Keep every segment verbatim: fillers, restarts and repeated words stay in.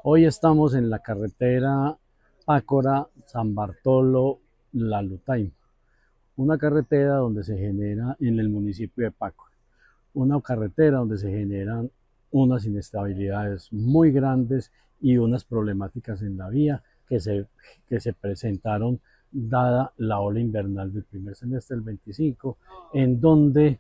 Hoy estamos en la carretera Pácora-San Bartolo-La Lutaima, una carretera donde se genera en el municipio de Pácora, una carretera donde se generan unas inestabilidades muy grandes y unas problemáticas en la vía que se, que se presentaron dada la ola invernal del primer semestre del veinticinco, en donde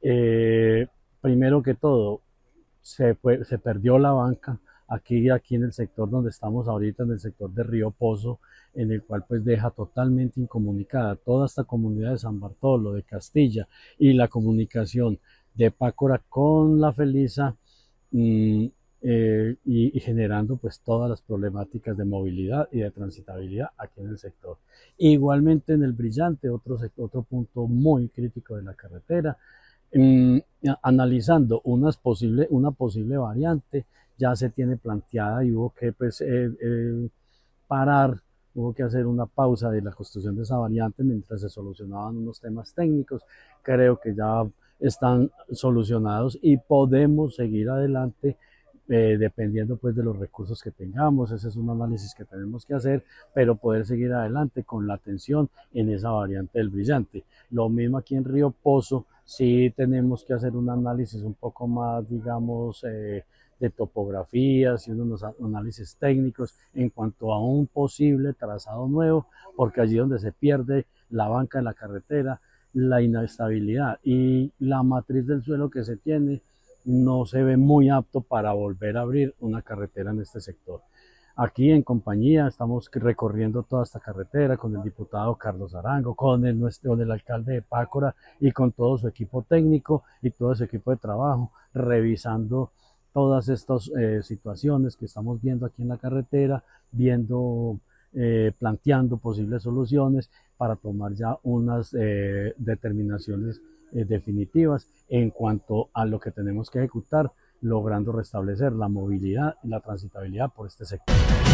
eh, primero que todo se, fue, se perdió la banca aquí, aquí en el sector donde estamos ahorita, en el sector de Río Pozo, en el cual pues deja totalmente incomunicada toda esta comunidad de San Bartolo, de Castilla, y la comunicación de Pácora con la Felisa, mm, eh, y, y, generando pues todas las problemáticas de movilidad y de transitabilidad aquí en el sector. Igualmente en el Brillante, otro, otro punto muy crítico de la carretera, mm, analizando unas posible, una posible variante, ya se tiene planteada y hubo que pues, eh, eh, parar, hubo que hacer una pausa de la construcción de esa variante mientras se solucionaban unos temas técnicos. Creo que ya están solucionados y podemos seguir adelante, eh, dependiendo pues de los recursos que tengamos. Ese es un análisis que tenemos que hacer, pero poder seguir adelante con la atención en esa variante del Brillante. Lo mismo aquí en Río Pozo, sí tenemos que hacer un análisis un poco más, digamos, eh, de topografías y unos análisis técnicos en cuanto a un posible trazado nuevo, porque allí donde se pierde la banca de la carretera, la inestabilidad y la matriz del suelo que se tiene no se ve muy apto para volver a abrir una carretera en este sector. Aquí en compañía estamos recorriendo toda esta carretera con el diputado Carlos Arango, con el, nuestro, con el alcalde de Pácora y con todo su equipo técnico y todo su equipo de trabajo, revisando todas estas eh, situaciones que estamos viendo aquí en la carretera, viendo, eh, planteando posibles soluciones para tomar ya unas eh, determinaciones eh, definitivas en cuanto a lo que tenemos que ejecutar, logrando restablecer la movilidad y la transitabilidad por este sector.